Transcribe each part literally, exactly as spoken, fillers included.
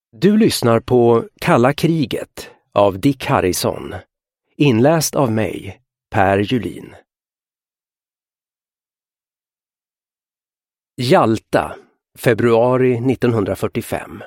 Du lyssnar på Kalla kriget av Dick Harrison, inläst av mig, Per Julin. Jalta, februari nittonhundrafyrtiofem.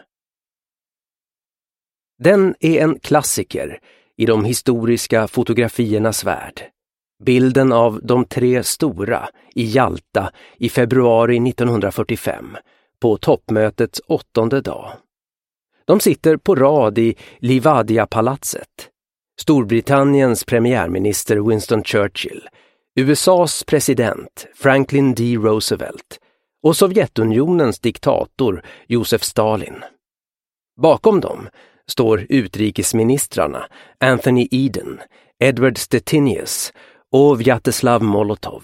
Den är en klassiker i de historiska fotografiernas värld. Bilden av de tre stora i Jalta i februari nittonhundrafyrtiofem på toppmötets åttonde dag. De sitter på rad i Livadia-palatset. Storbritanniens premiärminister Winston Churchill, U S A:s president Franklin D. Roosevelt och Sovjetunionens diktator Josef Stalin. Bakom dem står utrikesministrarna Anthony Eden, Edward Stettinius och Vyacheslav Molotov.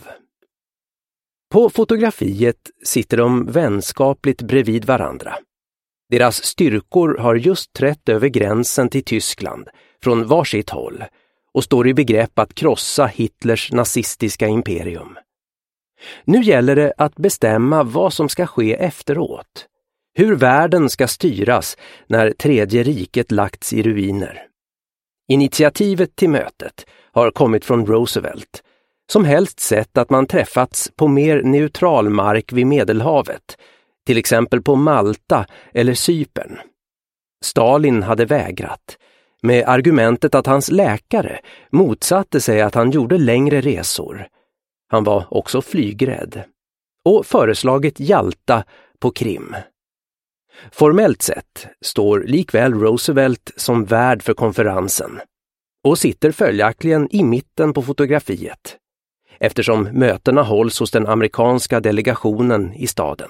På fotografiet sitter de vänskapligt bredvid varandra. Deras styrkor har just trätt över gränsen till Tyskland från varsitt håll och står i begrepp att krossa Hitlers nazistiska imperium. Nu gäller det att bestämma vad som ska ske efteråt. Hur världen ska styras när Tredje riket lagts i ruiner. Initiativet till mötet har kommit från Roosevelt, som helst sett att man träffats på mer neutral mark vid Medelhavet, till exempel på Malta eller Cypern. Stalin hade vägrat, med argumentet att hans läkare motsatte sig att han gjorde längre resor. Han var också flygrädd. Och föreslagit Jalta på Krim. Formellt sett står likväl Roosevelt som värd för konferensen och sitter följaktligen i mitten på fotografiet, eftersom mötena hålls hos den amerikanska delegationen i staden.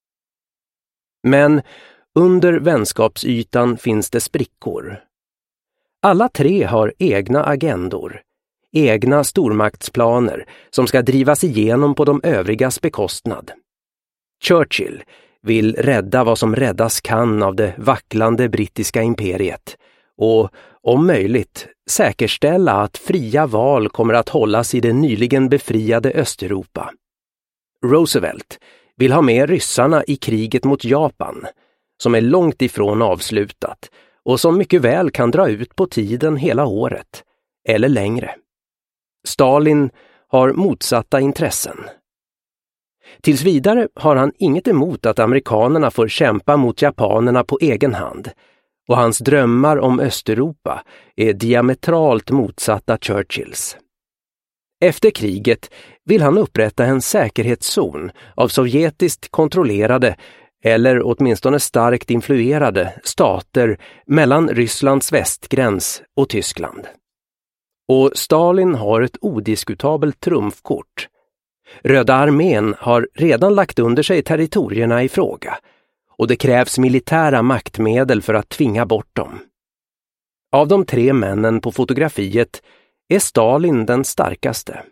Men under vänskapsytan finns det sprickor. Alla tre har egna agendor, egna stormaktsplaner som ska drivas igenom på de övrigas bekostnad. Churchill vill rädda vad som räddas kan av det vacklande brittiska imperiet och, om möjligt, säkerställa att fria val kommer att hållas i det nyligen befriade Östeuropa. Roosevelt vill ha med ryssarna i kriget mot Japan, som är långt ifrån avslutat och som mycket väl kan dra ut på tiden hela året, eller längre. Stalin har motsatta intressen. Tills vidare har han inget emot att amerikanerna får kämpa mot japanerna på egen hand, och hans drömmar om Östeuropa är diametralt motsatta Churchills. Efter kriget vill han upprätta en säkerhetszon av sovjetiskt kontrollerade eller åtminstone starkt influerade stater mellan Rysslands västgräns och Tyskland. Och Stalin har ett odiskutabelt trumfkort. Röda armén har redan lagt under sig territorierna i fråga och det krävs militära maktmedel för att tvinga bort dem. Av de tre männen på fotografiet är Stalin den starkaste.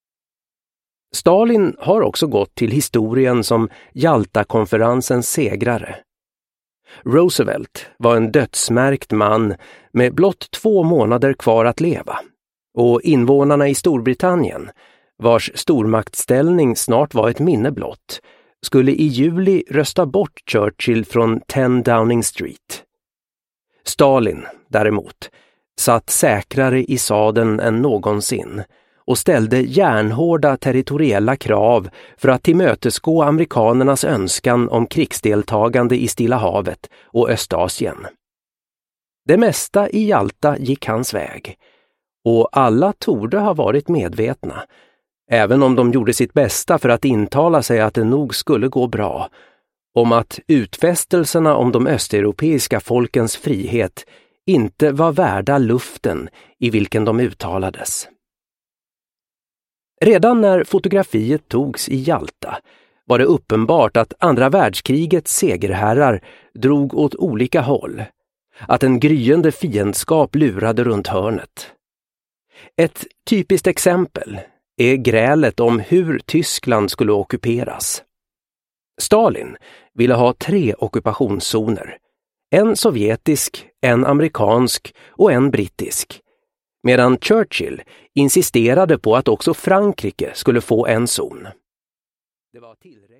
Stalin har också gått till historien som Jalta-konferensens segrare. Roosevelt var en dödsmärkt man med blott två månader kvar att leva, och invånarna i Storbritannien, vars stormaktställning snart var ett minne blott, skulle i juli rösta bort Churchill från tio Downing Street. Stalin, däremot, satt säkrare i sadeln än någonsin och ställde järnhårda territoriella krav för att tillmötesgå amerikanernas önskan om krigsdeltagande i Stilla havet och Östasien. Det mesta i Jalta gick hans väg, och alla torde ha varit medvetna, även om de gjorde sitt bästa för att intala sig att det nog skulle gå bra, om att utfästelserna om de östeuropeiska folkens frihet inte var värda luften i vilken de uttalades. Redan när fotografiet togs i Jalta var det uppenbart att andra världskrigets segerherrar drog åt olika håll, att en gryende fiendskap lurade runt hörnet. Ett typiskt exempel är grälet om hur Tyskland skulle ockuperas. Stalin ville ha tre ockupationszoner, en sovjetisk, en amerikansk och en brittisk, medan Churchill insisterade på att också Frankrike skulle få en zon. Det var tillräckligt